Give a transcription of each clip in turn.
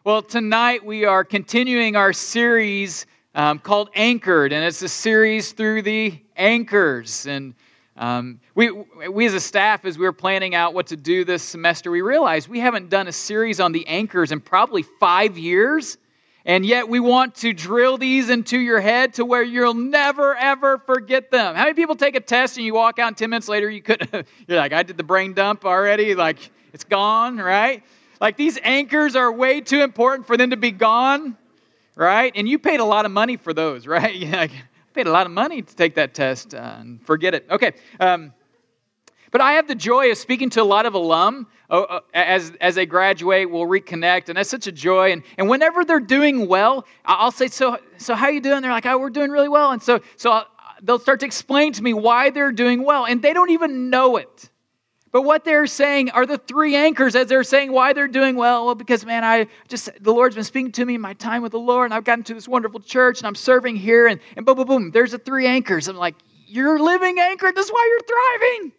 Well, tonight we are continuing our series called Anchored, and it's a series through the anchors. And we as a staff, as we were planning out what to do this semester, we realized we haven't done a series on the anchors in probably 5 years, and yet we want to drill these into your head to where you'll never, ever forget them. How many people take a test and you walk out and 10 minutes later you're like, I did the brain dump already, like it's gone, right? Like these anchors are way too important for them to be gone, right? And you paid a lot of money for those, right? Yeah, I paid a lot of money to take that test and forget it. Okay, but I have the joy of speaking to a lot of alum as they graduate. We'll reconnect, and that's such a joy. And whenever they're doing well, I'll say, so how you doing? They're like, oh, we're doing really well. And so they'll start to explain to me why they're doing well, and they don't even know it. But what they're saying are the three anchors as they're saying why they're doing well. Well, because, man, the Lord's been speaking to me in my time with the Lord, and I've gotten to this wonderful church, and I'm serving here, and boom, boom, boom, there's the three anchors. I'm like, you're living anchored. That's why you're thriving.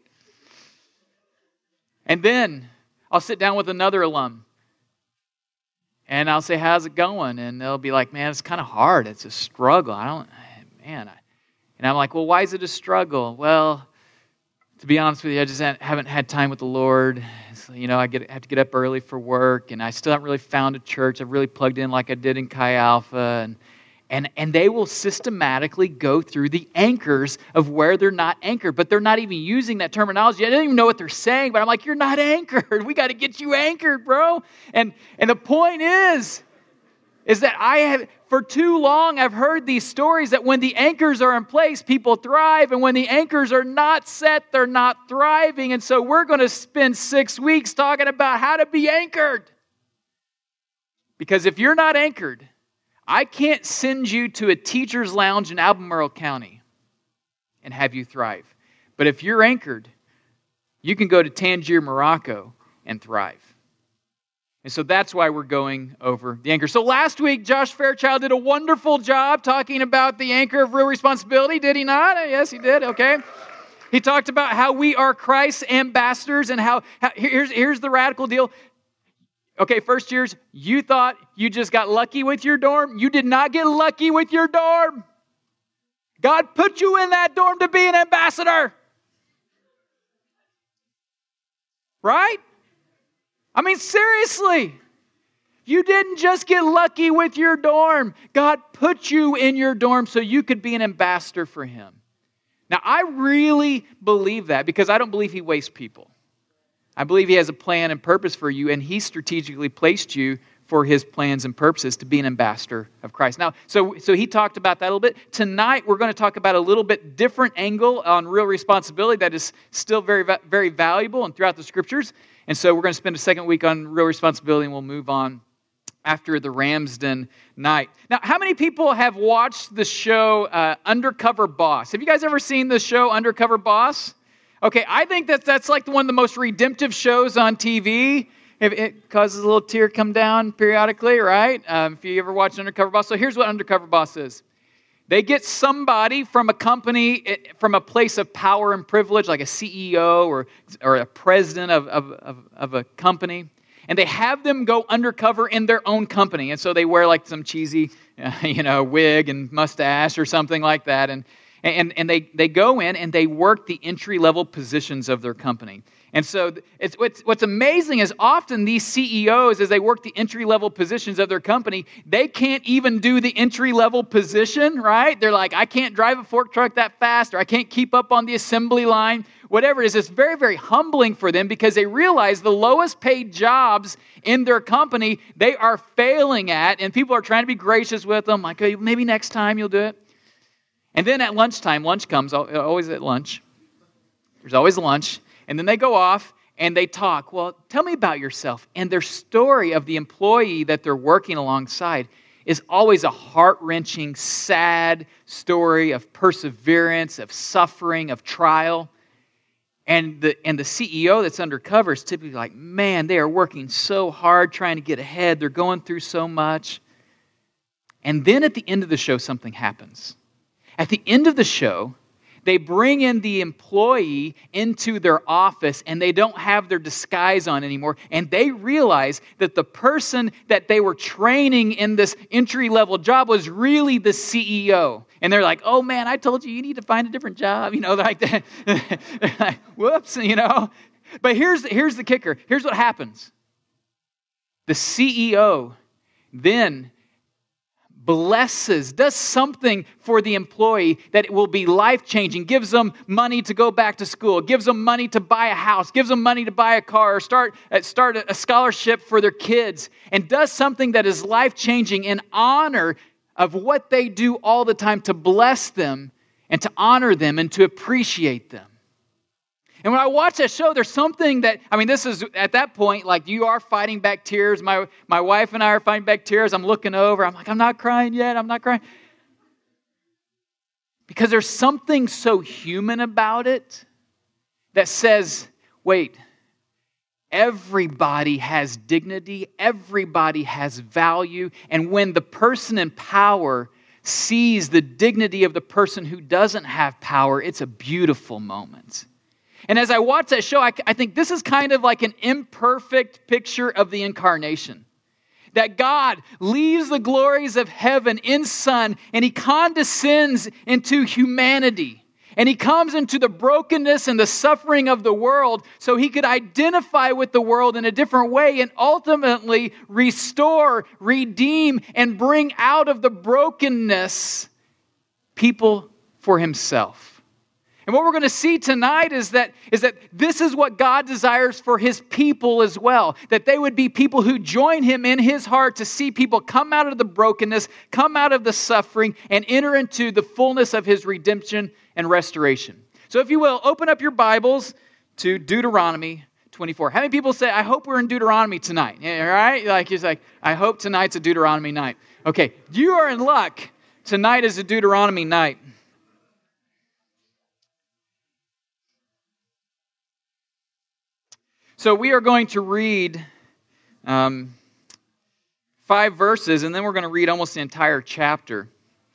And then I'll sit down with another alum, and I'll say, how's it going? And they'll be like, man, it's kind of hard. It's a struggle. And I'm like, well, why is it a struggle? Well, to be honest with you, I just haven't had time with the Lord. So, I have to get up early for work, and I still haven't really found a church I've really plugged in like I did in Chi Alpha. And they will systematically go through the anchors of where they're not anchored, but they're not even using that terminology. I don't even know what they're saying, but I'm like, you're not anchored. We got to get you anchored, bro. And the point is that for too long, I've heard these stories that when the anchors are in place, people thrive. And when the anchors are not set, they're not thriving. And so we're going to spend 6 weeks talking about how to be anchored. Because if you're not anchored, I can't send you to a teacher's lounge in Albemarle County and have you thrive. But if you're anchored, you can go to Tangier, Morocco and thrive. And so that's why we're going over the anchor. So last week, Josh Fairchild did a wonderful job talking about the anchor of real responsibility. Did he not? Yes, he did. Okay. He talked about how we are Christ's ambassadors and how here's the radical deal. Okay, first years, you thought you just got lucky with your dorm. You did not get lucky with your dorm. God put you in that dorm to be an ambassador. Right? I mean, seriously, you didn't just get lucky with your dorm. God put you in your dorm so you could be an ambassador for Him. Now, I really believe that because I don't believe He wastes people. I believe He has a plan and purpose for you, and He strategically placed you for His plans and purposes to be an ambassador of Christ. Now, so he talked about that a little bit. Tonight, we're going to talk about a little bit different angle on real responsibility that is still very, very valuable and throughout the Scriptures. And so we're going to spend a second week on real responsibility, and we'll move on after the Ramsden night. Now, how many people have watched the show Undercover Boss? Have you guys ever seen the show Undercover Boss? Okay, I think that's like one of the most redemptive shows on TV. It causes a little tear come down periodically, right? If you ever watch Undercover Boss. So here's what Undercover Boss is. They get somebody from a company, from a place of power and privilege, like a CEO or a president of a company, and they have them go undercover in their own company. And so they wear like some cheesy, wig and mustache or something like that, and they go in and they work the entry-level positions of their company. And so what's amazing is often these CEOs, as they work the entry-level positions of their company, they can't even do the entry-level position, right? They're like, I can't drive a fork truck that fast, or I can't keep up on the assembly line, whatever it is. It's very, very humbling for them because they realize the lowest paid jobs in their company, they are failing at, and people are trying to be gracious with them, like, oh, maybe next time you'll do it. And then at lunchtime, lunch comes, always at lunch. There's always lunch. And then they go off and they talk. Well, tell me about yourself. And their story of the employee that they're working alongside is always a heart-wrenching, sad story of perseverance, of suffering, of trial. And the CEO that's undercover is typically like, man, they are working so hard trying to get ahead. They're going through so much. And then at the end of the show, something happens. At the end of the show, They bring in the employee into their office and they don't have their disguise on anymore. And they realize that the person that they were training in this entry-level job was really the CEO. And they're like, oh man, I told you need to find a different job. Like that. Like, whoops, But here's the kicker. Here's what happens. The CEO then does something for the employee that will be life-changing, gives them money to go back to school, gives them money to buy a house, gives them money to buy a car, or start a scholarship for their kids, and does something that is life-changing in honor of what they do all the time to bless them and to honor them and to appreciate them. And when I watch that show, there's something that, this is at that point, like you are fighting back tears. My wife and I are fighting back tears. I'm looking over. I'm like, I'm not crying yet. I'm not crying. Because there's something so human about it that says, wait, everybody has dignity. Everybody has value. And when the person in power sees the dignity of the person who doesn't have power, it's a beautiful moment. And as I watch that show, I think this is kind of like an imperfect picture of the incarnation. That God leaves the glories of heaven in Son, and He condescends into humanity. And He comes into the brokenness and the suffering of the world so He could identify with the world in a different way and ultimately restore, redeem, and bring out of the brokenness people for Himself. And what we're going to see tonight is that this is what God desires for His people as well. That they would be people who join Him in His heart to see people come out of the brokenness, come out of the suffering, and enter into the fullness of His redemption and restoration. So if you will, open up your Bibles to Deuteronomy 24. How many people say, I hope we're in Deuteronomy tonight? Yeah, right? It's like, I hope tonight's a Deuteronomy night. Okay, you are in luck. Tonight is a Deuteronomy night. So we are going to read 5 verses, and then we're going to read almost the entire chapter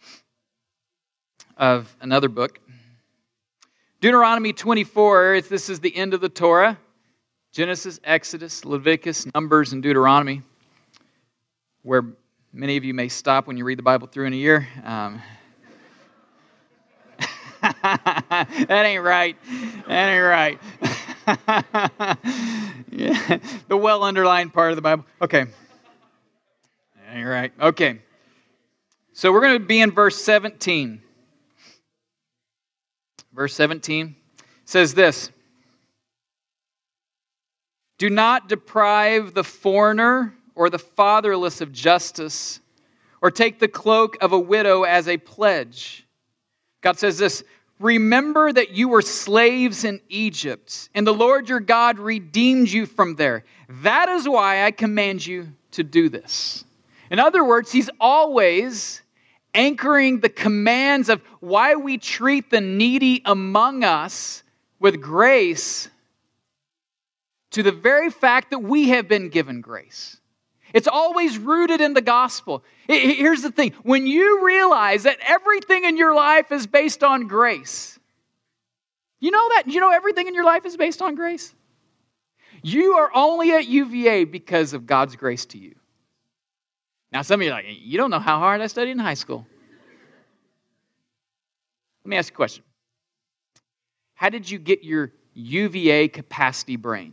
of another book. Deuteronomy 24, this is the end of the Torah. Genesis, Exodus, Leviticus, Numbers, and Deuteronomy, where many of you may stop when you read the Bible through in a year. That ain't right. That ain't right. Yeah, the well-underlined part of the Bible. Okay. All right. Okay. So we're going to be in verse 17. Verse 17 says this: do not deprive the foreigner or the fatherless of justice, or take the cloak of a widow as a pledge. God says this: remember that you were slaves in Egypt, and the Lord your God redeemed you from there. That is why I command you to do this. In other words, He's always anchoring the commands of why we treat the needy among us with grace to the very fact that we have been given grace. It's always rooted in the gospel. Here's the thing. When you realize that everything in your life is based on grace, you know that? You know everything in your life is based on grace? You are only at UVA because of God's grace to you. Now, some of you are like, you don't know how hard I studied in high school. Let me ask you a question. How did you get your UVA capacity brain?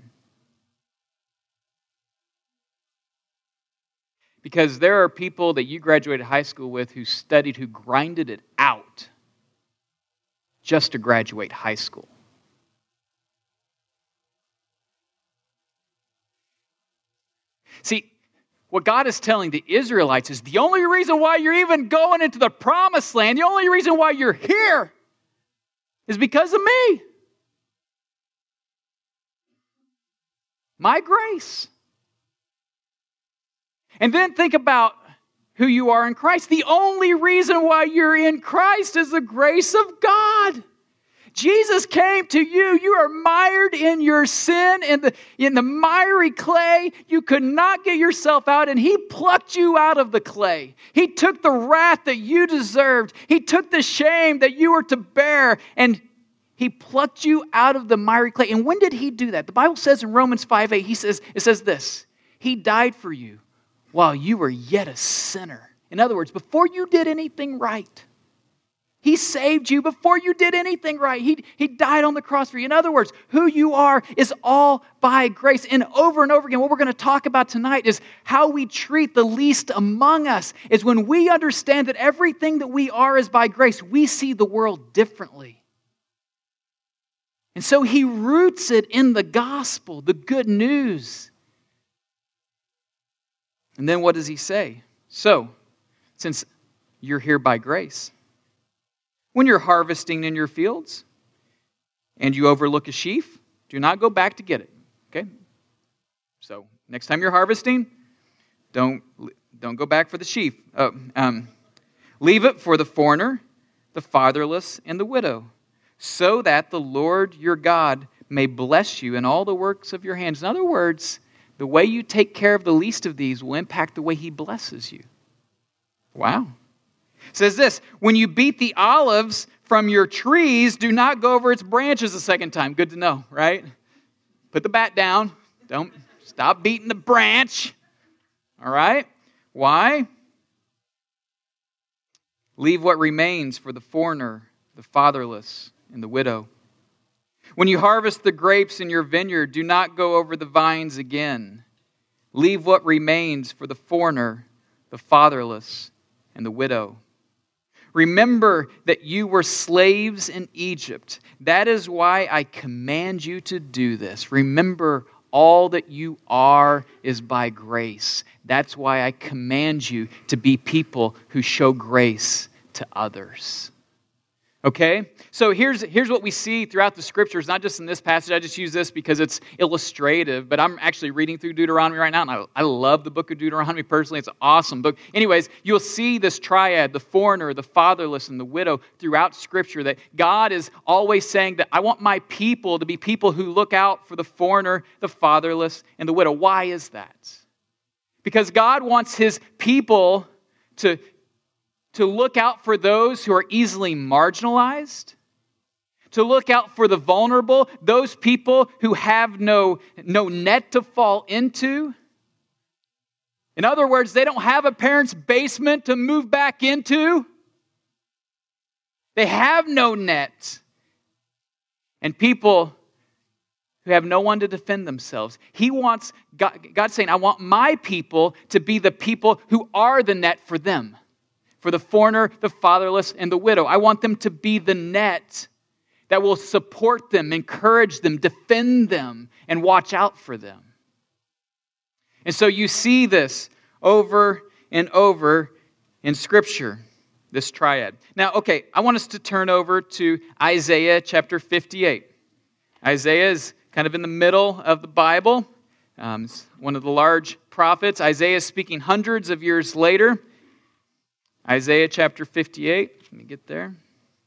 Because there are people that you graduated high school with who studied, who grinded it out just to graduate high school. See, what God is telling the Israelites is the only reason why you're even going into the promised land, the only reason why you're here is because of me. My grace. And then think about who you are in Christ. The only reason why you're in Christ is the grace of God. Jesus came to you. You are mired in your sin, in the miry clay. You could not get yourself out, and He plucked you out of the clay. He took the wrath that you deserved. He took the shame that you were to bear, and He plucked you out of the miry clay. And when did He do that? The Bible says in Romans 5:8, it says this, He died for you while you were yet a sinner. In other words, before you did anything right. He saved you before you did anything right. He died on the cross for you. In other words, who you are is all by grace. And over again, what we're going to talk about tonight is how we treat the least among us. Is when we understand that everything that we are is by grace, we see the world differently. And so He roots it in the gospel, the good news. And then what does He say? So, since you're here by grace, when you're harvesting in your fields and you overlook a sheaf, do not go back to get it. Okay? So, next time you're harvesting, don't go back for the sheaf. Leave it for the foreigner, the fatherless, and the widow, so that the Lord your God may bless you in all the works of your hands. In other words, the way you take care of the least of these will impact the way He blesses you. Wow. It says this, when you beat the olives from your trees, do not go over its branches a second time. Good to know, right? Put the bat down. Don't stop beating the branch. All right? Why? Leave what remains for the foreigner, the fatherless, and the widow. When you harvest the grapes in your vineyard, do not go over the vines again. Leave what remains for the foreigner, the fatherless, and the widow. Remember that you were slaves in Egypt. That is why I command you to do this. Remember, all that you are is by grace. That's why I command you to be people who show grace to others. Okay? So here's what we see throughout the Scriptures, not just in this passage. I just use this because it's illustrative, but I'm actually reading through Deuteronomy right now, and I love the book of Deuteronomy personally. It's an awesome book. Anyways, you'll see this triad, the foreigner, the fatherless, and the widow throughout Scripture, that God is always saying that I want my people to be people who look out for the foreigner, the fatherless, and the widow. Why is that? Because God wants His people to look out for those who are easily marginalized, to look out for the vulnerable, those people who have no net to fall into. In other words, they don't have a parent's basement to move back into. They have no net. And people who have no one to defend themselves. God's saying, I want my people to be the people who are the net for them. For the foreigner, the fatherless, and the widow. I want them to be the net that will support them, encourage them, defend them, and watch out for them. And so you see this over and over in Scripture, this triad. Now, okay, I want us to turn over to Isaiah chapter 58. Isaiah is kind of in the middle of the Bible. It's one of the large prophets. Isaiah is speaking hundreds of years later. Isaiah chapter 58. Let me get there.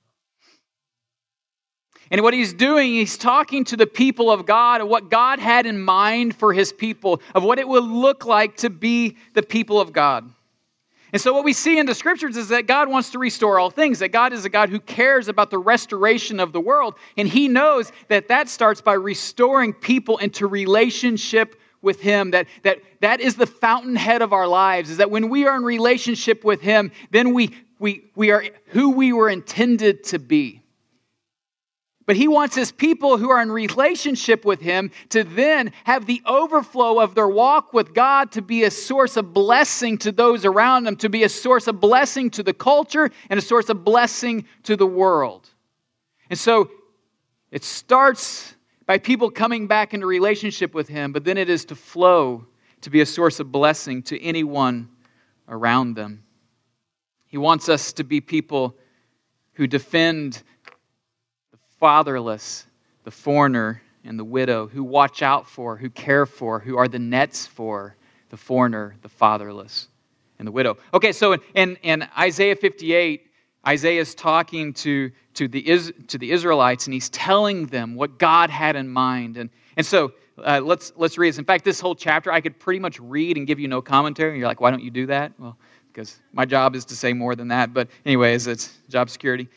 And what he's doing, he's talking to the people of God of what God had in mind for His people, of what it would look like to be the people of God. And so what we see in the Scriptures is that God wants to restore all things, that God is a God who cares about the restoration of the world, and He knows that starts by restoring people into relationship with Him, that is the fountainhead of our lives, is that when we are in relationship with Him, then we are who we were intended to be. But He wants His people who are in relationship with Him to then have the overflow of their walk with God to be a source of blessing to those around them, to be a source of blessing to the culture and a source of blessing to the world. And so it starts by people coming back into relationship with Him, but then it is to flow to be a source of blessing to anyone around them. He wants us to be people who defend the fatherless, the foreigner, and the widow, who watch out for, who care for, who are the nets for the foreigner, the fatherless, and the widow. Okay, so in Isaiah 58, Isaiah is talking to the Israelites, and he's telling them what God had in mind. And so let's read this. In fact, this whole chapter I could pretty much read and give you no commentary. And you're like, why don't you do that? Well, because my job is to say more than that. But anyways, it's job security.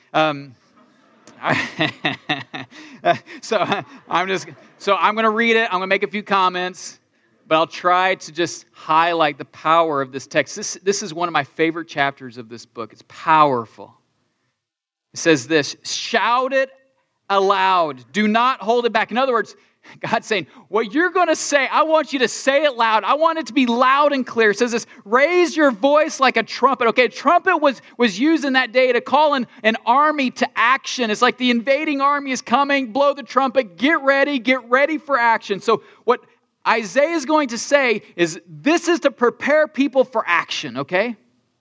So I'm going to read it. I'm going to make a few comments, but I'll try to just highlight the power of this text. This is one of my favorite chapters of this book. It's powerful. It says this: shout it aloud. Do not hold it back. In other words, God's saying, what you're going to say, I want you to say it loud. I want it to be loud and clear. It says this: raise your voice like a trumpet. Okay, a trumpet was used in that day to call an army to action. It's like the invading army is coming. Blow the trumpet. Get ready for action. So what Isaiah is going to say is this is to prepare people for action, okay?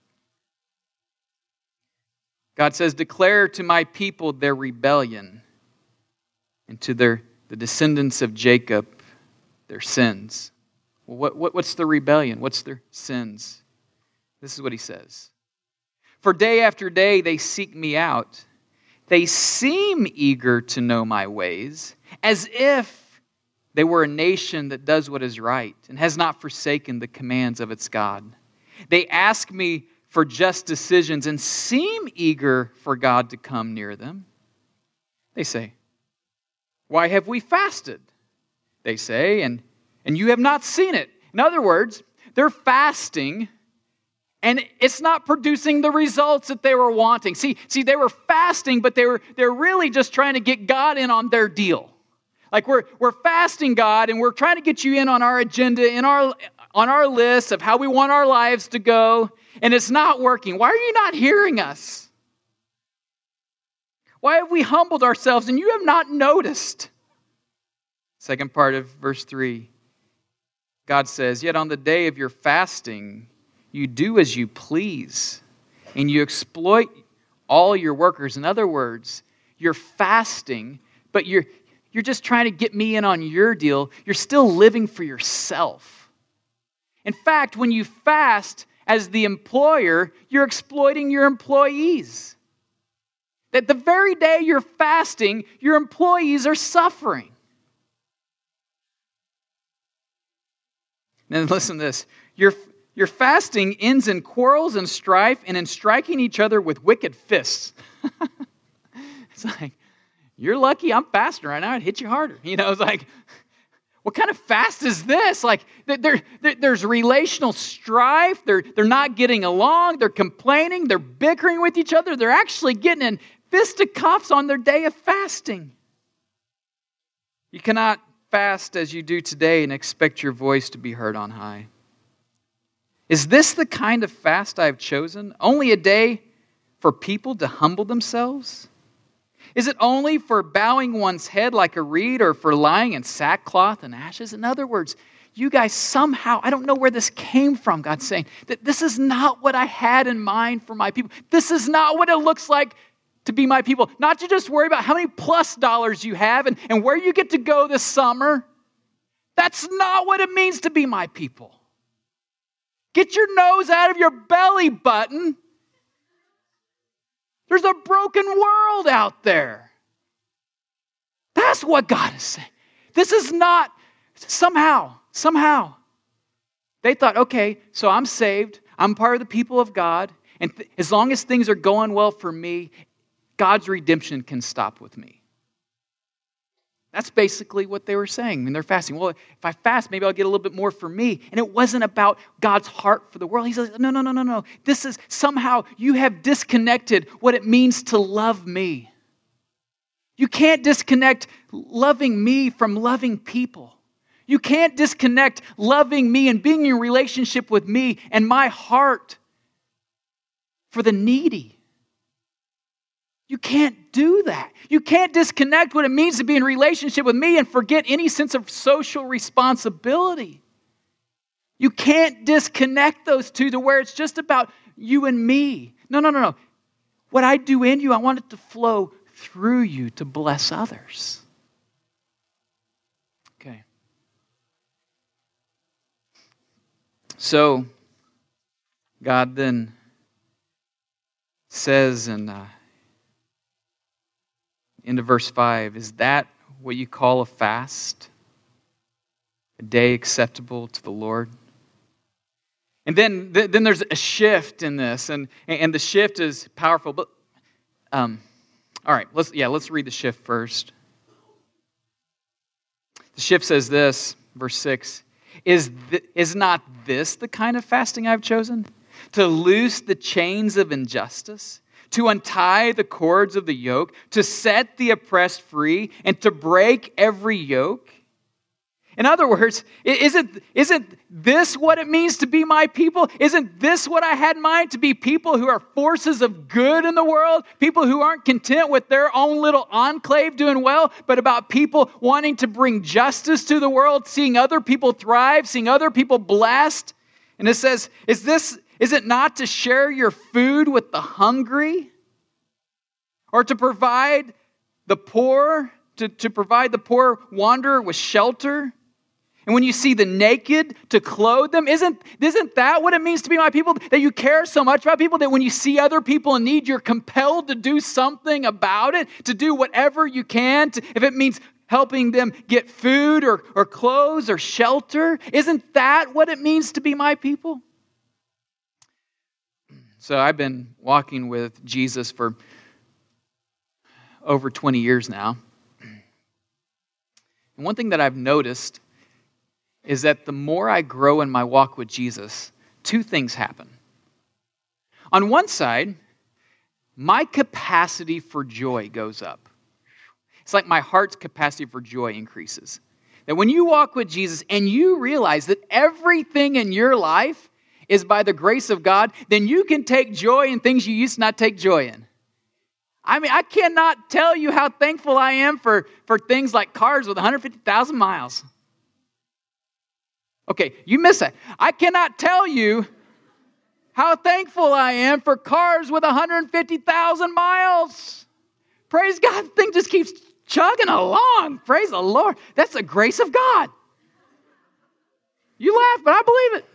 God says, declare to my people their rebellion, and to the descendants of Jacob their sins. Well, what's the rebellion? What's their sins? This is what he says. For day after day they seek me out. They seem eager to know my ways, as if they were a nation that does what is right and has not forsaken the commands of its God. They ask me for just decisions and seem eager for God to come near them. They say, why have we fasted? They say, and you have not seen it. In other words, they're fasting, and it's not producing the results that they were wanting. See, they were fasting, but they're really just trying to get God in on their deal. Like we're fasting, God, and we're trying to get you in on our agenda, on our list of how we want our lives to go, and it's not working. Why are you not hearing us? Why have we humbled ourselves and you have not noticed? Second part of verse 3. God says, yet on the day of your fasting, you do as you please, and you exploit all your workers. In other words, you're fasting, but you're just trying to get me in on your deal. You're still living for yourself. In fact, when you fast as the employer, you're exploiting your employees. That the very day you're fasting, your employees are suffering. Then listen to this. Your fasting ends in quarrels and strife and in striking each other with wicked fists. It's like, you're lucky I'm fasting right now. I'd hit you harder. It's like, what kind of fast is this? Like, there's relational strife. They're not getting along. They're complaining. They're bickering with each other. They're actually getting in fisticuffs on their day of fasting. You cannot fast as you do today and expect your voice to be heard on high. Is this the kind of fast I have chosen? Only a day for people to humble themselves? Is it only for bowing one's head like a reed or for lying in sackcloth and ashes? In other words, you guys somehow, I don't know where this came from, God's saying, that this is not what I had in mind for my people. This is not what it looks like to be my people. Not to just worry about how many plus dollars you have and where you get to go this summer. That's not what it means to be my people. Get your nose out of your belly button. There's a broken world out there. That's what God is saying. This is not somehow. They thought, okay, so I'm saved. I'm part of the people of God. And as long as things are going well for me, God's redemption can stop with me. That's basically what they were saying when they're fasting. Well, if I fast, maybe I'll get a little bit more for me. And it wasn't about God's heart for the world. He says, no. This is somehow you have disconnected what it means to love me. You can't disconnect loving me from loving people. You can't disconnect loving me and being in relationship with me and my heart for the needy. You can't do that. You can't disconnect what it means to be in relationship with me and forget any sense of social responsibility. You can't disconnect those two to where it's just about you and me. No. What I do in you, I want it to flow through you to bless others. Okay. So, God then says in into verse 5, is that what you call a fast? A day acceptable to the Lord? And then there's a shift in this, and the shift is powerful. But all right, let's read the shift first. The shift says this, verse 6, is not this the kind of fasting I've chosen? To loose the chains of injustice, to untie the cords of the yoke, to set the oppressed free, and to break every yoke? In other words, isn't this what it means to be my people? Isn't this what I had in mind? To be people who are forces of good in the world? People who aren't content with their own little enclave doing well, but about people wanting to bring justice to the world, seeing other people thrive, seeing other people blessed? And it says, is it not to share your food with the hungry? Or to provide the poor, to provide the poor wanderer with shelter? And when you see the naked, to clothe them? Isn't that what it means to be my people? That you care so much about people that when you see other people in need, you're compelled to do something about it, to do whatever you can, if it means helping them get food or clothes or shelter. Isn't that what it means to be my people? So I've been walking with Jesus for over 20 years now. And one thing that I've noticed is that the more I grow in my walk with Jesus, two things happen. On one side, my capacity for joy goes up. It's like my heart's capacity for joy increases. That when you walk with Jesus and you realize that everything in your life is by the grace of God, then you can take joy in things you used to not take joy in. I mean, I cannot tell you how thankful I am for things like cars with 150,000 miles. Okay, you miss that. I cannot tell you how thankful I am for cars with 150,000 miles. Praise God, the thing just keeps chugging along. Praise the Lord. That's the grace of God. You laugh, but I believe it.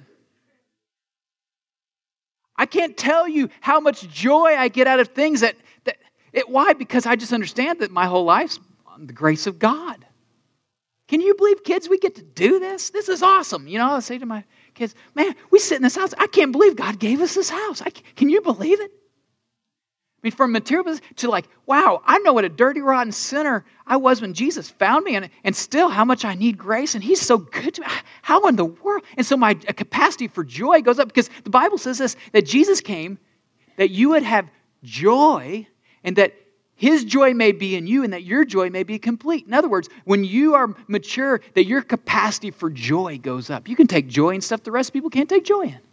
I can't tell you how much joy I get out of things why? Because I just understand that my whole life's on the grace of God. Can you believe, kids, we get to do this? This is awesome. You know, I say to my kids, man, we sit in this house. I can't believe God gave us this house. Can you believe it? I mean, from material to like, wow, I know what a dirty, rotten sinner I was when Jesus found me, and still how much I need grace, and He's so good to me. How in the world? And so my capacity for joy goes up, because the Bible says this, that Jesus came that you would have joy, and that His joy may be in you, and that your joy may be complete. In other words, when you are mature, that your capacity for joy goes up. You can take joy in stuff the rest of people can't take joy in.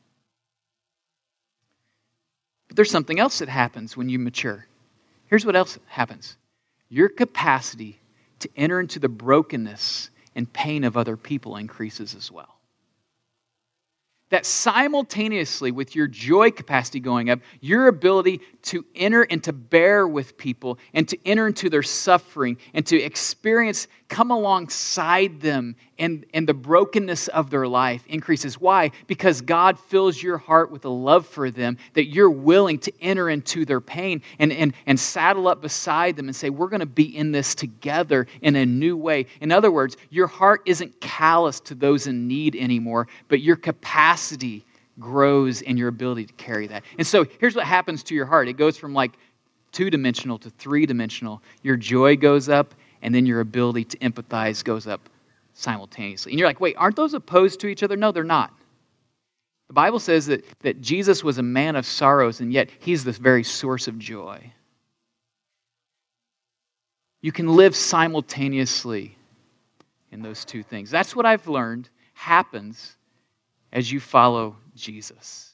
But there's something else that happens when you mature. Here's what else happens. Your capacity to enter into the brokenness and pain of other people increases as well. That simultaneously with your joy capacity going up, your ability to enter and to bear with people and to enter into their suffering and to experience, come alongside them and the brokenness of their life increases. Why? Because God fills your heart with a love for them, that you're willing to enter into their pain and saddle up beside them and say, we're going to be in this together in a new way. In other words, your heart isn't callous to those in need anymore, but your capacity grows in your ability to carry that. And so here's what happens to your heart. It goes from like 2-dimensional to 3-dimensional. Your joy goes up, and then your ability to empathize goes up simultaneously. And you're like, wait, aren't those opposed to each other? No, they're not. The Bible says that Jesus was a man of sorrows, and yet He's the very source of joy. You can live simultaneously in those two things. That's what I've learned happens as you follow Jesus.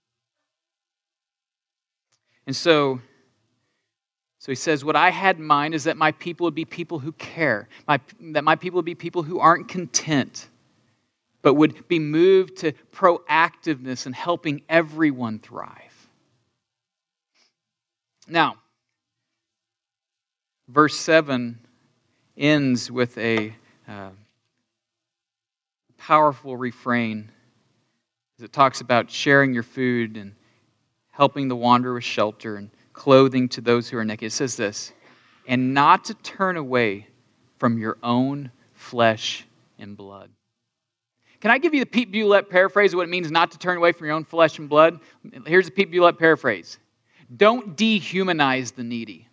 And so he says, what I had in mind is that my people would be people who care, that my people would be people who aren't content, but would be moved to proactiveness and helping everyone thrive. Now, verse 7 ends with a powerful refrain as it talks about sharing your food and helping the wanderer with shelter, and clothing to those who are naked. It says this, and not to turn away from your own flesh and blood. Can I give you the Pete Bulette paraphrase of what it means not to turn away from your own flesh and blood? Here's the Pete Bulette paraphrase. Don't dehumanize the needy.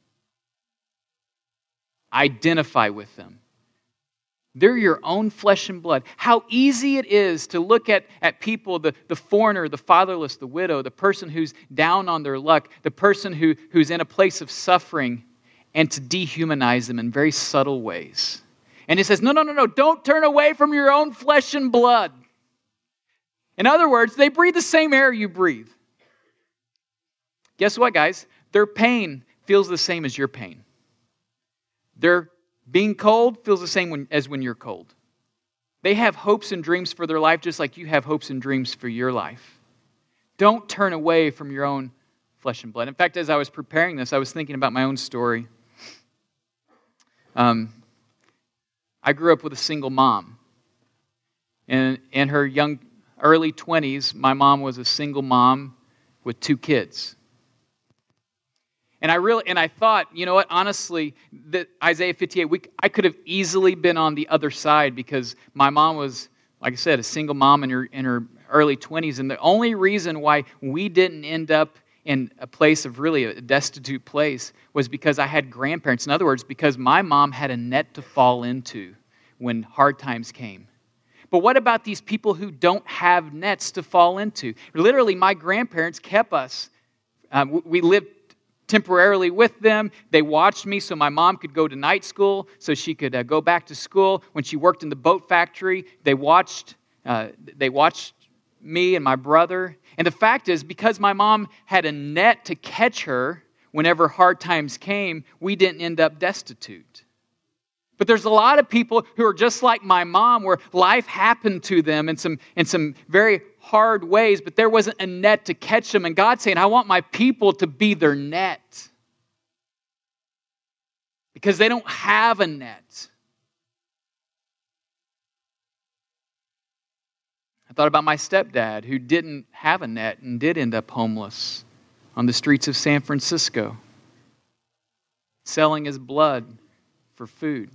Identify with them. They're your own flesh and blood. How easy it is to look at people, the foreigner, the fatherless, the widow, the person who's down on their luck, the person who's in a place of suffering, and to dehumanize them in very subtle ways. And it says, no, don't turn away from your own flesh and blood. In other words, they breathe the same air you breathe. Guess what, guys? Their pain feels the same as your pain. Their being cold feels the same as when you're cold. They have hopes and dreams for their life just like you have hopes and dreams for your life. Don't turn away from your own flesh and blood. In fact, as I was preparing this, I was thinking about my own story. I grew up with a single mom. And in her early 20s, my mom was a single mom with 2 kids. And I thought, you know what, honestly, that Isaiah 58, I could have easily been on the other side because my mom was, like I said, a single mom in her early 20s. And the only reason why we didn't end up in a place of really a destitute place was because I had grandparents. In other words, because my mom had a net to fall into when hard times came. But what about these people who don't have nets to fall into? Literally, my grandparents kept us. We lived temporarily with them. They watched me so my mom could go to night school, so she could go back to school. When she worked in the boat factory, they watched me and my brother. And the fact is, because my mom had a net to catch her whenever hard times came, we didn't end up destitute. But there's a lot of people who are just like my mom, where life happened to them in some very hard ways, but there wasn't a net to catch them. And God's saying, I want my people to be their net. Because they don't have a net. I thought about my stepdad, who didn't have a net and did end up homeless on the streets of San Francisco, selling his blood for food.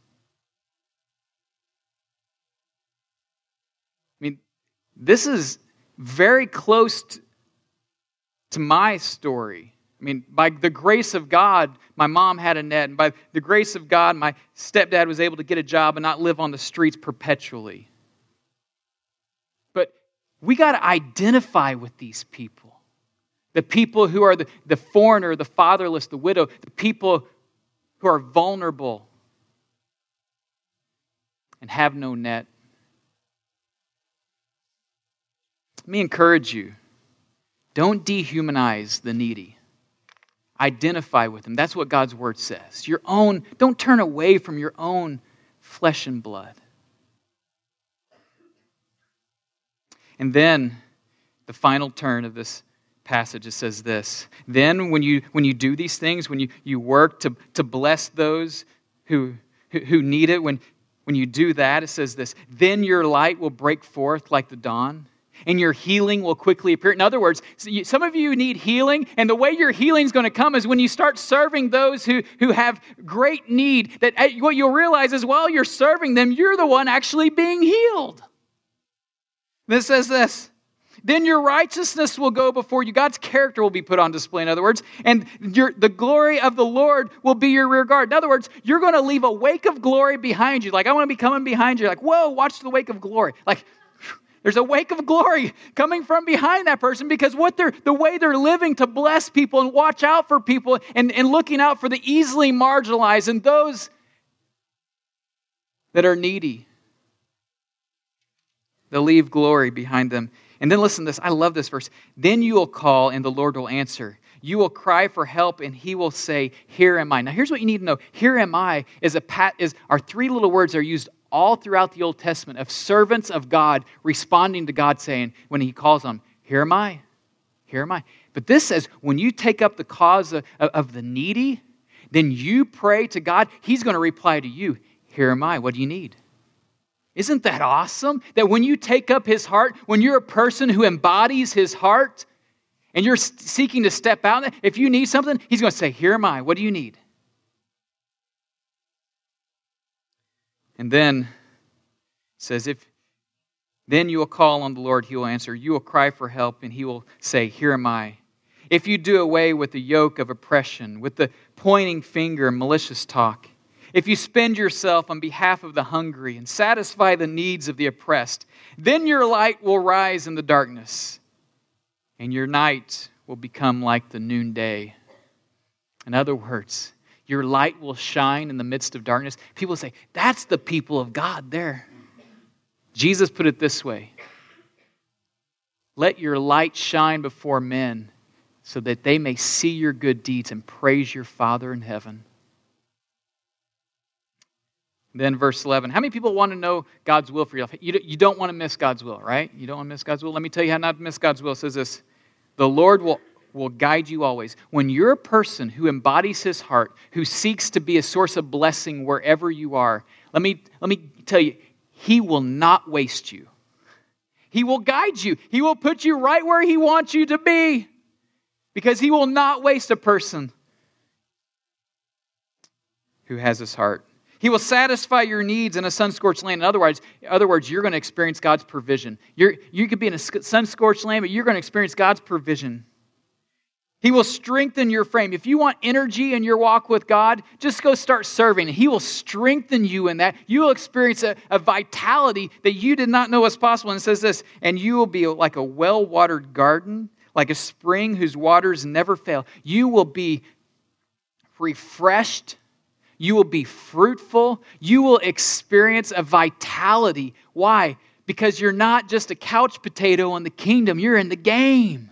I mean, this is very close to my story. I mean, by the grace of God, my mom had a net, and by the grace of God, my stepdad was able to get a job and not live on the streets perpetually. But we got to identify with these people. The people who are the foreigner, the fatherless, the widow, the people who are vulnerable and have no net. Let me encourage you. Don't dehumanize the needy. Identify with them. That's what God's word says. Don't turn away from your own flesh and blood. And then the final turn of this passage, it says this. Then when you do these things, when you work to bless those who need it, when you do that, it says this, then your light will break forth like the dawn, and your healing will quickly appear. In other words, some of you need healing, and the way your healing is going to come is when you start serving those who have great need. That what you'll realize is while you're serving them, you're the one actually being healed. This says this, then your righteousness will go before you. God's character will be put on display, in other words, and the glory of the Lord will be your rear guard. In other words, you're going to leave a wake of glory behind you. Like, I want to be coming behind you. Like, whoa, watch the wake of glory. Like, there's a wake of glory coming from behind that person because the way they're living to bless people and watch out for people and looking out for the easily marginalized and those that are needy. They'll leave glory behind them. And then listen to this. I love this verse. Then you will call and the Lord will answer. You will cry for help and He will say, here am I. Now here's what you need to know. Here am I are 3 little words that are used all throughout the Old Testament of servants of God responding to God saying, when He calls them, here am I, here am I. But this says, when you take up the cause of the needy, then you pray to God, He's going to reply to you, here am I, what do you need? Isn't that awesome? That when you take up His heart, when you're a person who embodies His heart, and you're seeking to step out, if you need something, He's going to say, here am I. What do you need? And then it says, then you will call on the Lord, He will answer. You will cry for help, and He will say, here am I. If you do away with the yoke of oppression, with the pointing finger and malicious talk, if you spend yourself on behalf of the hungry and satisfy the needs of the oppressed, then your light will rise in the darkness, and your night will become like the noonday. In other words, your light will shine in the midst of darkness. People say, that's the people of God there. Jesus put it this way: let your light shine before men so that they may see your good deeds and praise your Father in heaven. Then verse 11. How many people want to know God's will for your life? You don't want to miss God's will, right? You don't want to miss God's will? Let me tell you how not to miss God's will. It says this: the Lord will guide you always. When you're a person who embodies His heart, who seeks to be a source of blessing wherever you are, let me tell you, He will not waste you. He will guide you. He will put you right where He wants you to be, because He will not waste a person who has His heart. He will satisfy your needs in a sun-scorched land. In other words, you're going to experience God's provision. You could be in a sun-scorched land, but you're going to experience God's provision. He will strengthen your frame. If you want energy in your walk with God, just go start serving. He will strengthen you in that. You will experience a vitality that you did not know was possible. And it says this: and you will be like a well-watered garden, like a spring whose waters never fail. You will be refreshed. You will be fruitful. You will experience a vitality. Why? Because you're not just a couch potato in the kingdom. You're in the game.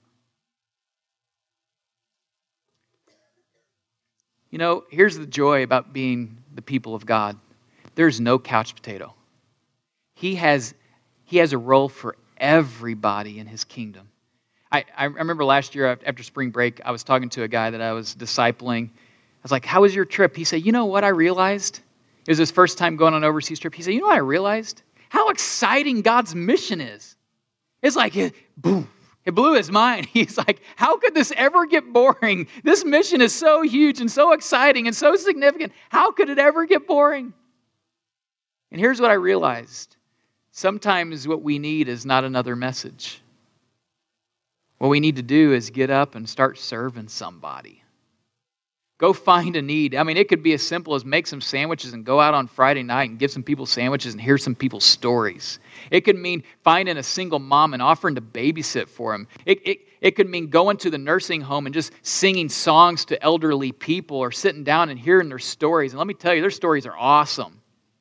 You know, here's the joy about being the people of God. There's no couch potato. He has a role for everybody in His kingdom. I remember last year after spring break, I was talking to a guy that I was discipling. I was like, how was your trip? He said, you know what I realized? It was his first time going on an overseas trip. He said, you know what I realized? How exciting God's mission is. It's like, boom. It blew his mind. He's like, how could this ever get boring? This mission is so huge and so exciting and so significant. How could it ever get boring? And here's what I realized. Sometimes what we need is not another message. What we need to do is get up and start serving somebody. Go find a need. I mean, it could be as simple as make some sandwiches and go out on Friday night and give some people sandwiches and hear some people's stories. It could mean finding a single mom and offering to babysit for them. It could mean going to the nursing home and just singing songs to elderly people or sitting down and hearing their stories. And let me tell you, their stories are awesome.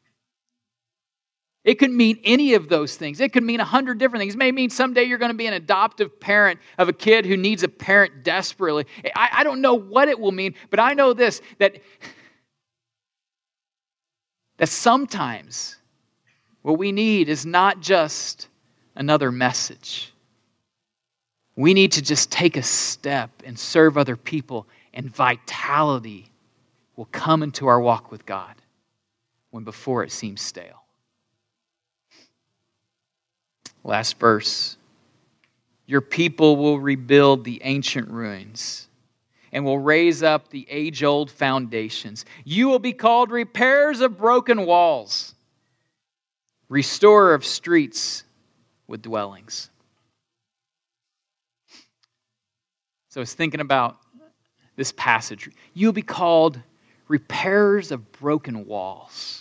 It could mean any of those things. It could mean 100 different things. It may mean someday you're going to be an adoptive parent of a kid who needs a parent desperately. I don't know what it will mean, but I know this, that sometimes what we need is not just another message. We need to just take a step and serve other people, and vitality will come into our walk with God when before it seems stale. Last verse. Your people will rebuild the ancient ruins and will raise up the age-old foundations. You will be called repairers of broken walls, restorer of streets with dwellings. So I was thinking about this passage. You'll be called repairers of broken walls,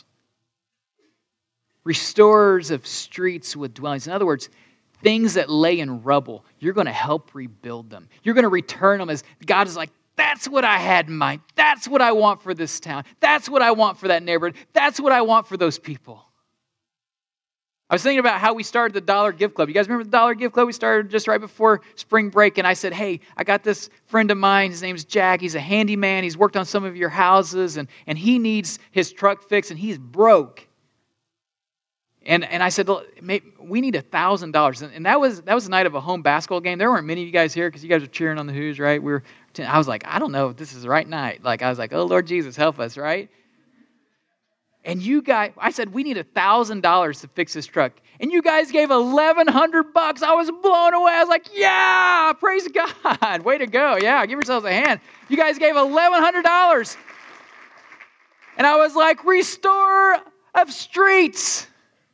restorers of streets with dwellings. In other words, things that lay in rubble, you're going to help rebuild them. You're going to return them as God is like, that's what I had in mind. That's what I want for this town. That's what I want for that neighborhood. That's what I want for those people. I was thinking about how we started the Dollar Give Club. You guys remember the Dollar Give Club? We started just right before spring break, and I said, hey, I got this friend of mine. His name's Jack. He's a handyman. He's worked on some of your houses, and he needs his truck fixed, and he's broke. And I said, we need $1,000. And that was the night of a home basketball game. There weren't many of you guys here because you guys were cheering on the Who's, right? I was like, I don't know if this is the right night. Like, I was like, oh, Lord Jesus, help us, right? And you guys, I said, we need $1,000 to fix this truck. And you guys gave $1,100. I was blown away. I was like, yeah, praise God. Way to go. Yeah, give yourselves a hand. You guys gave $1,100. And I was like, restore of streets.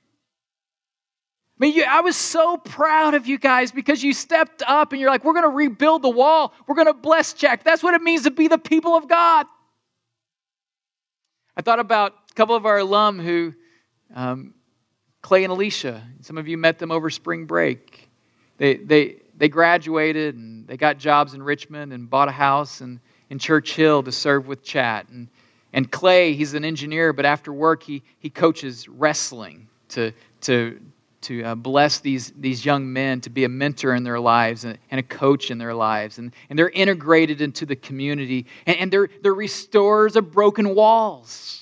I was so proud of you guys because you stepped up and you're like, we're going to rebuild the wall. We're going to bless Jack. That's what it means to be the people of God. I thought about a couple of our alum who, Clay and Alicia, some of you met them over spring break. They graduated and they got jobs in Richmond and bought a house in Church Hill to serve with Chat. And Clay, he's an engineer, but after work he coaches wrestling to bless these young men, to be a mentor in their lives and a coach in their lives. And they're integrated into the community. And they're restorers of broken walls.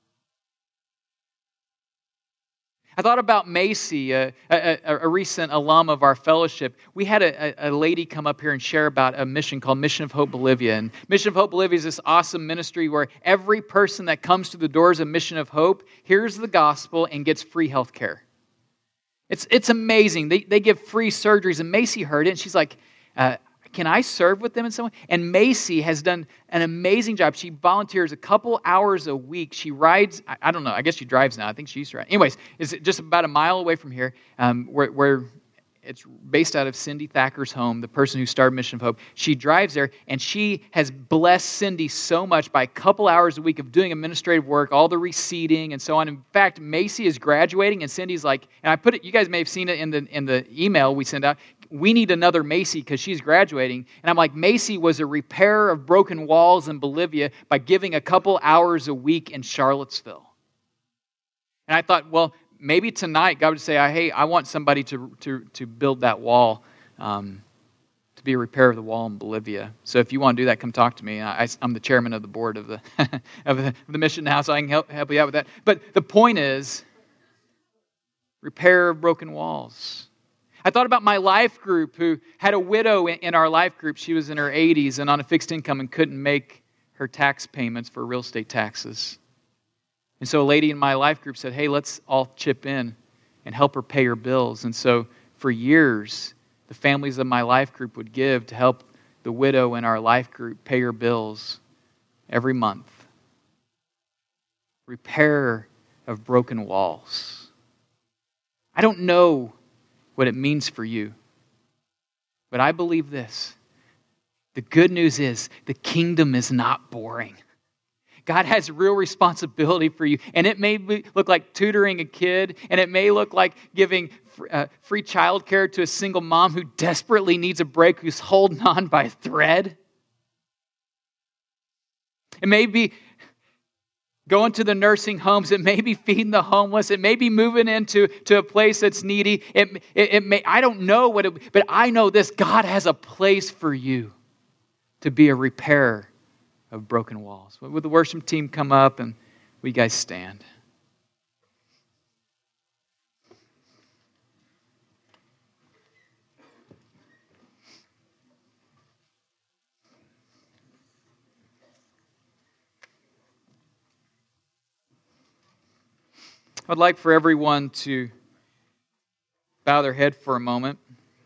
I thought about Macy, a recent alum of our fellowship. We had a lady come up here and share about a mission called Mission of Hope Bolivia. And Mission of Hope Bolivia is this awesome ministry where every person that comes to the doors of Mission of Hope hears the gospel and gets free health care. It's amazing. They give free surgeries. And Macy heard it, and she's like, can I serve with them in some way? And Macy has done an amazing job. She volunteers a couple hours a week. She rides, I don't know, I guess she drives now. I think she used to ride. Anyways, it's just about a mile away from here, where it's based out of Cindy Thacker's home, the person who started Mission of Hope. She drives there, and she has blessed Cindy so much by a couple hours a week of doing administrative work, all the reseating and so on. In fact, Macy is graduating, and Cindy's like, and I put it, you guys may have seen it in the email we sent out, we need another Macy because she's graduating. And I'm like, Macy was a repairer of broken walls in Bolivia by giving a couple hours a week in Charlottesville. And I thought, well, maybe tonight God would say, hey, I want somebody to build that wall, to be a repairer of the wall in Bolivia. So if you want to do that, come talk to me. I'm the chairman of the board of the of the mission now, so I can help you out with that. But the point is, repair of broken walls. I thought about my life group who had a widow in our life group. She was in her 80s and on a fixed income and couldn't make her tax payments for real estate taxes. And so a lady in my life group said, hey, let's all chip in and help her pay her bills. And so for years, the families of my life group would give to help the widow in our life group pay her bills every month. Repair of broken walls. I don't know what it means for you, but I believe this. The good news is the kingdom is not boring. God has real responsibility for you. And it may look like tutoring a kid, and it may look like giving free childcare to a single mom who desperately needs a break, who's holding on by a thread. It may be going to the nursing homes. It may be feeding the homeless. It may be moving into a place that's needy. It may, I don't know what it, but I know this. God has a place for you to be a repairer of broken walls. Would the worship team come up and will you guys stand? I'd like for everyone to bow their head for a moment.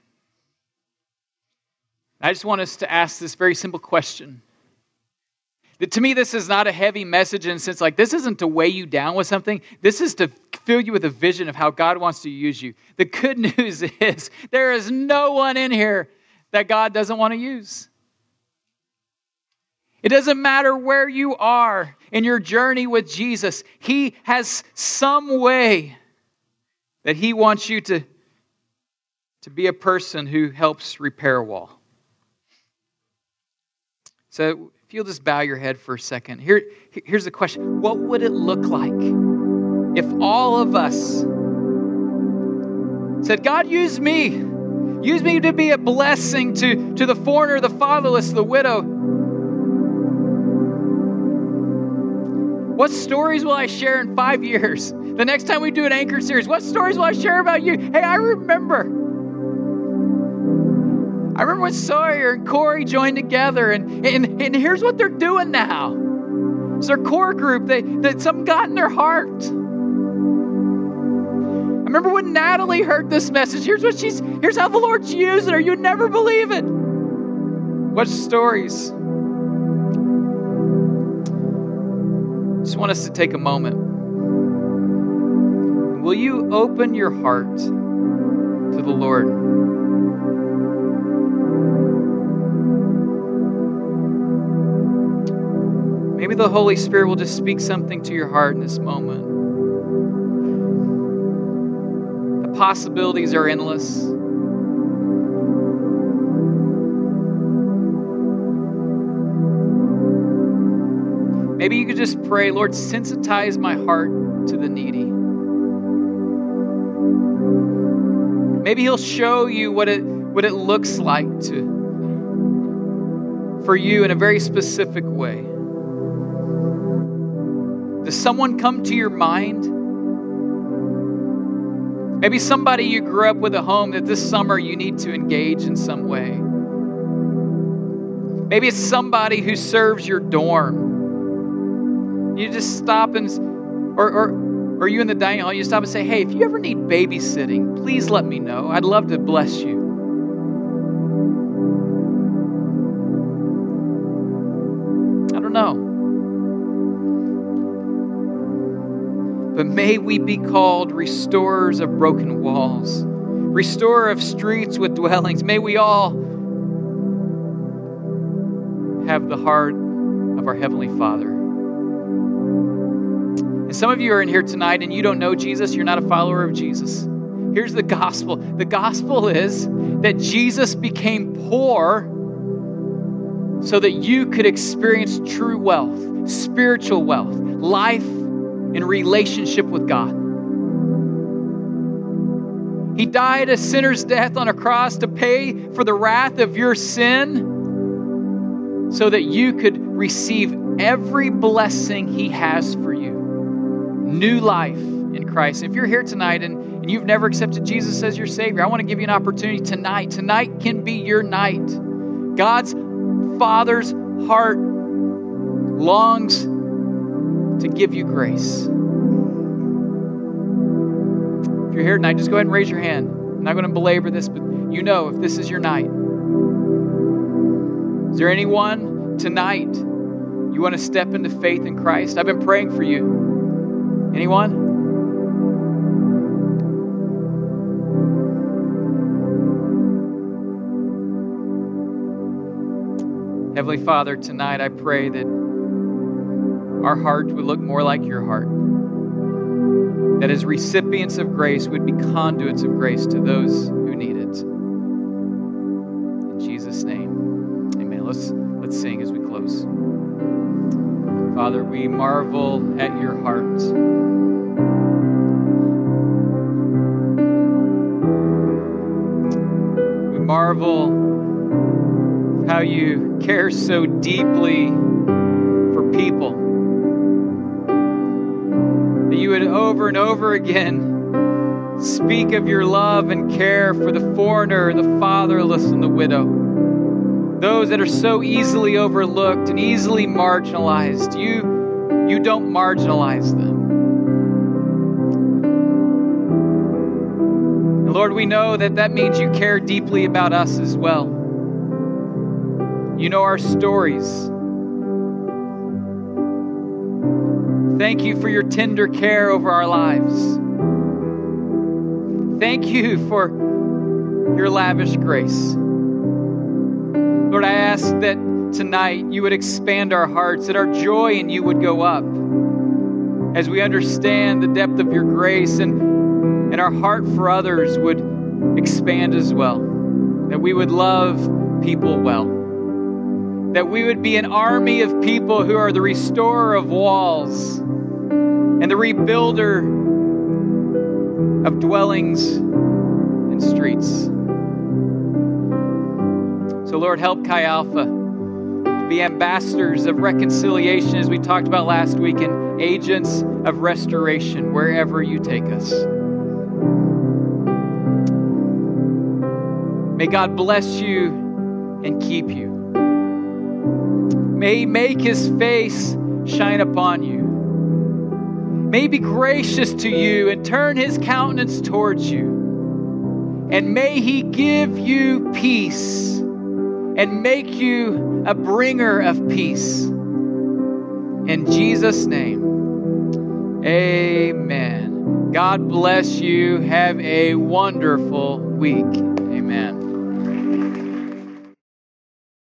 I just want us to ask this very simple question. To me, this is not a heavy message in a sense like this isn't to weigh you down with something. This is to fill you with a vision of how God wants to use you. The good news is there is no one in here that God doesn't want to use. It doesn't matter where you are in your journey with Jesus. He has some way that He wants you to be a person who helps repair a wall. So if you'll just bow your head for a second. Here's the question. What would it look like if all of us said, God, use me. Use me to be a blessing to the foreigner, the fatherless, the widow. What stories will I share in 5 years? The next time we do an Anchor series, what stories will I share about you? Hey, I remember when Sawyer and Corey joined together, and here's what they're doing now. It's their core group. That something got in their heart. I remember when Natalie heard this message. Here's how the Lord's using her. You'd never believe it. What stories? Just want us to take a moment. Will you open your heart to the Lord? Maybe the Holy Spirit will just speak something to your heart in this moment. The possibilities are endless. Maybe you could just pray, Lord, sensitize my heart to the needy. Maybe He'll show you what it looks like for you in a very specific way. Does someone come to your mind? Maybe somebody you grew up with at home that this summer you need to engage in some way. Maybe it's somebody who serves your dorm. You just stop or you in the dining hall, you stop and say, hey, if you ever need babysitting, please let me know. I'd love to bless you. I don't know. But may we be called restorers of broken walls, restorer of streets with dwellings. May we all have the heart of our Heavenly Father. And some of you are in here tonight and you don't know Jesus. You're not a follower of Jesus. Here's the gospel. The gospel is that Jesus became poor so that you could experience true wealth, spiritual wealth, life in relationship with God. He died a sinner's death on a cross to pay for the wrath of your sin so that you could receive every blessing He has for you. New life in Christ. If you're here tonight and you've never accepted Jesus as your Savior, I want to give you an opportunity tonight. Tonight can be your night. God's Father's heart longs to give you grace. If you're here tonight, just go ahead and raise your hand. I'm not going to belabor this, but you know if this is your night. Is there anyone tonight you want to step into faith in Christ? I've been praying for you. Anyone? Heavenly Father, tonight I pray that our heart would look more like your heart. That as recipients of grace would be conduits of grace to those who need it. In Jesus' name, amen. Let's sing as we close. Father, we marvel at your heart. We marvel how you care so deeply for people. That you would over and over again speak of your love and care for the foreigner, the fatherless, and the widow. Those that are so easily overlooked and easily marginalized. You don't marginalize them. And Lord, we know that means you care deeply about us as well. You know our stories. Thank you for your tender care over our lives. Thank you for your lavish grace. Lord, I ask that tonight you would expand our hearts, that our joy in you would go up as we understand the depth of your grace, and our heart for others would expand as well. That we would love people well. That we would be an army of people who are the restorer of walls and the rebuilder of dwellings and streets. So Lord, help Chi Alpha to be ambassadors of reconciliation, as we talked about last week, and agents of restoration wherever you take us. May God bless you and keep you. May He make His face shine upon you. May He be gracious to you and turn His countenance towards you. And may He give you peace and make you a bringer of peace. In Jesus' name, amen. God bless you. Have a wonderful week.